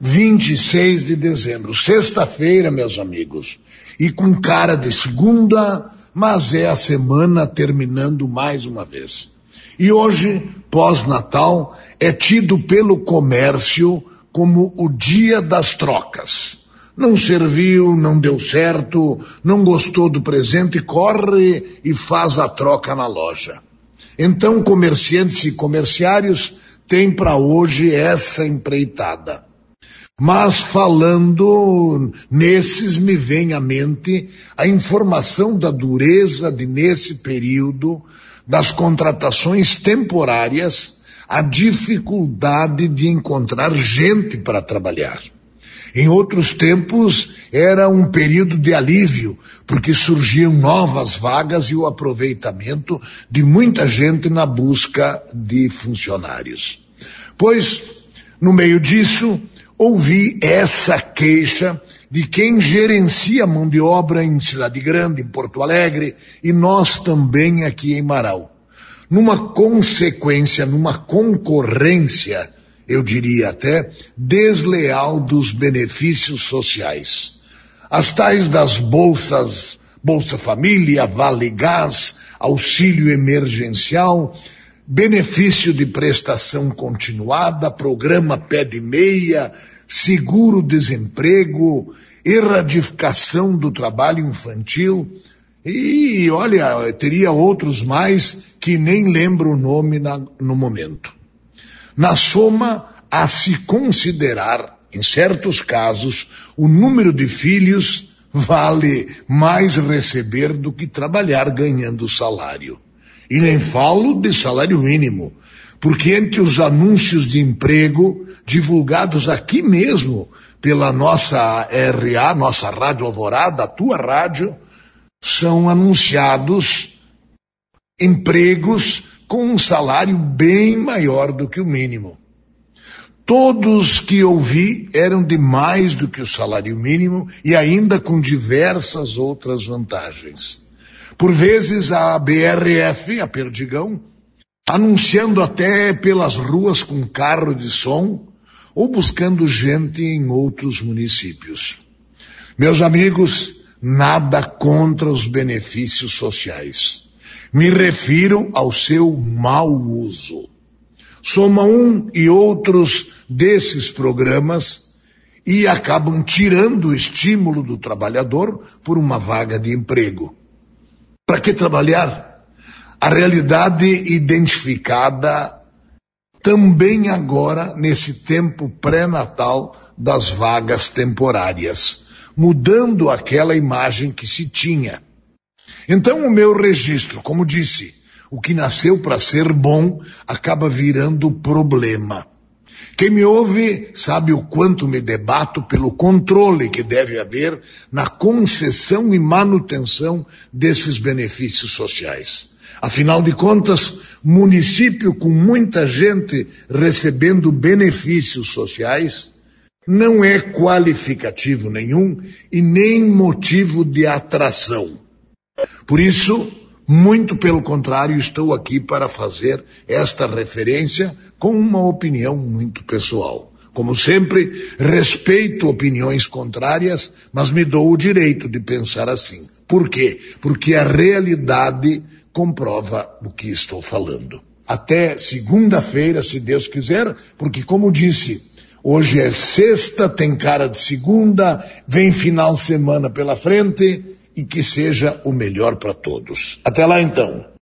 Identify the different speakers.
Speaker 1: 26 de dezembro, sexta-feira, meus amigos, e com cara de segunda, mas é a semana terminando mais uma vez. E hoje, pós-Natal, é tido pelo comércio como o dia das trocas. Não serviu, não deu certo, não gostou do presente, corre e faz a troca na loja. Então, comerciantes e comerciários têm para hoje essa empreitada. Mas falando nesses, me vem à mente a informação da dureza de, nesse período, das contratações temporárias, a dificuldade de encontrar gente para trabalhar. Em outros tempos, era um período de alívio, porque surgiam novas vagas e o aproveitamento de muita gente na busca de funcionários. Pois, no meio disso, ouvi essa queixa de quem gerencia mão de obra em Cidade Grande, em Porto Alegre, e nós também aqui em Marau. Numa consequência, numa concorrência, eu diria até, desleal dos benefícios sociais. As tais das bolsas, Bolsa Família, Vale Gás, auxílio emergencial, benefício de prestação continuada, programa Pé de Meia, seguro-desemprego, erradicação do trabalho infantil e, olha, teria outros mais que nem lembro o nome no momento. Na soma, a se considerar, em certos casos, o número de filhos vale mais receber do que trabalhar ganhando salário. E nem falo de salário mínimo, porque entre os anúncios de emprego divulgados aqui mesmo pela nossa RA, nossa Rádio Alvorada, a tua rádio, são anunciados empregos com um salário bem maior do que o mínimo. Todos que ouvi eram de mais do que o salário mínimo e ainda com diversas outras vantagens. Por vezes a BRF, a Perdigão, anunciando até pelas ruas com carro de som ou buscando gente em outros municípios. Meus amigos, nada contra os benefícios sociais. Me refiro ao seu mau uso. Soma um e outros desses programas e acabam tirando o estímulo do trabalhador por uma vaga de emprego. Para que trabalhar? A realidade identificada também agora nesse tempo pré-natal das vagas temporárias, mudando aquela imagem que se tinha. Então o meu registro, como disse, o que nasceu para ser bom acaba virando problema. Quem me ouve sabe o quanto me debato pelo controle que deve haver na concessão e manutenção desses benefícios sociais. Afinal de contas, município com muita gente recebendo benefícios sociais não é qualificativo nenhum e nem motivo de atração. Por isso, muito pelo contrário, estou aqui para fazer esta referência com uma opinião muito pessoal. Como sempre, respeito opiniões contrárias, mas me dou o direito de pensar assim. Por quê? Porque a realidade comprova o que estou falando. Até segunda-feira, se Deus quiser, porque como disse, hoje é sexta, tem cara de segunda, vem final de semana pela frente e que seja o melhor para todos. Até lá então.